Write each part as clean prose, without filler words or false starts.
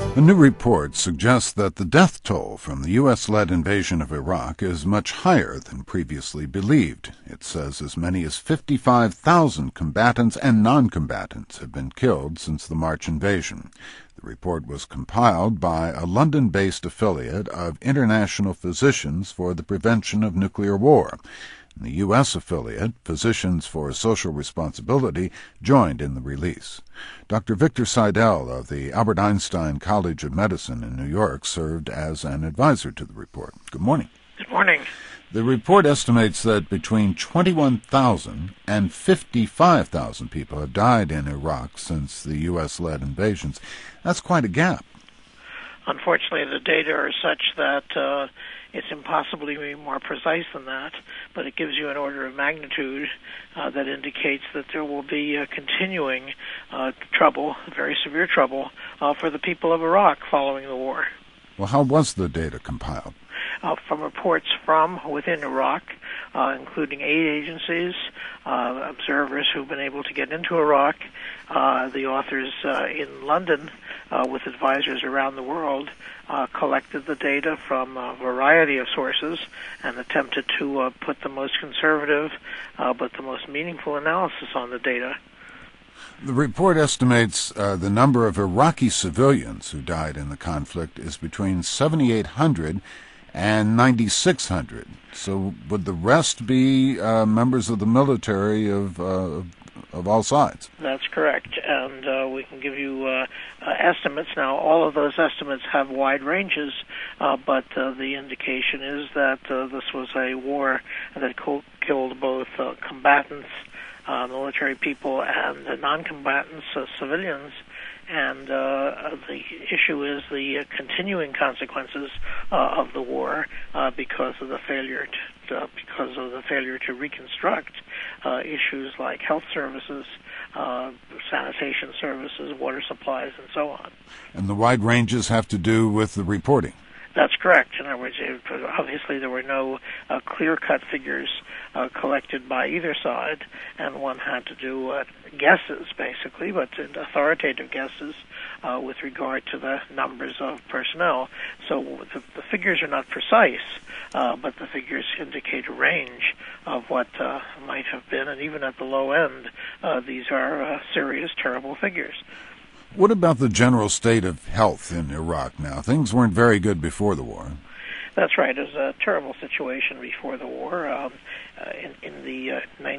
A new report suggests that the death toll from the U.S.-led invasion of Iraq is much higher than previously believed. It says as many as 55,000 combatants and non-combatants have been killed since the March invasion. The report was compiled by a London-based affiliate of International Physicians for the Prevention of Nuclear War. The U.S. affiliate, Physicians for Social Responsibility, joined in the release. Dr. Victor Seidel of the Albert Einstein College of Medicine in New York served as an advisor to the report. Good morning. Good morning. The report estimates that between 21,000 and 55,000 people have died in Iraq since the U.S.-led invasions. That's quite a gap. Unfortunately, the data are such that it's impossible to be more precise than that, but it gives you an order of magnitude that indicates that there will be continuing trouble, very severe trouble, for the people of Iraq following the war. Well, how was the data compiled? From reports from within Iraq, including aid agencies, observers who've been able to get into Iraq, the authors in London with advisors around the world collected the data from a variety of sources and attempted to put the most conservative but the most meaningful analysis on the data. The report estimates the number of Iraqi civilians who died in the conflict is between 7,800 and 9,600. So would the rest be members of the military of all sides? That's correct, and we can give you estimates. Now, all of those estimates have wide ranges, but the indication is that this was a war that killed both combatants, military people, and non-combatants, civilians. And the issue is the continuing consequences of the war because of the failure to reconstruct issues like health services, sanitation services, water supplies, and so on. And the wide ranges have to do with the reporting. That's correct. In other words, obviously there were no clear-cut figures collected by either side, and one had to do guesses, basically, but authoritative guesses with regard to the numbers of personnel. So the figures are not precise, but the figures indicate a range of what might have been, and even at the low end, these are serious, terrible figures. What about the general state of health in Iraq now? Things weren't very good before the war. That's right. It was a terrible situation before the war. In the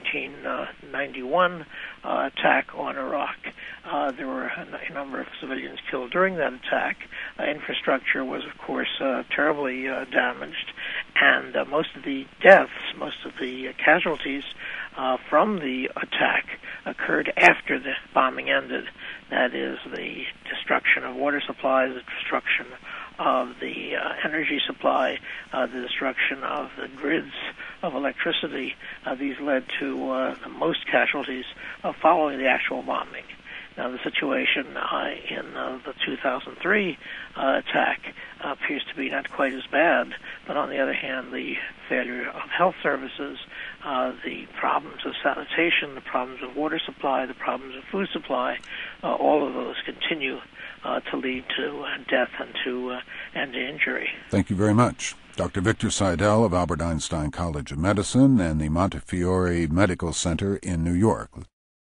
1991 attack on Iraq, there were a number of civilians killed during that attack. Infrastructure was, of course, terribly damaged, and most of the deaths, most of the casualties from the attack occurred after the bombing ended. That is, the destruction of water supplies, the destruction of the energy supply, the destruction of the grids of electricity. These led to the most casualties following the actual bombing. Now, the situation in the 2003 attack appears to be not quite as bad, but on the other hand, the failure of health services, the problems of sanitation, the problems of water supply, the problems of food supply, all of those continue to lead to death and to injury. Thank you very much. Dr. Victor Seidel of Albert Einstein College of Medicine and the Montefiore Medical Center in New York.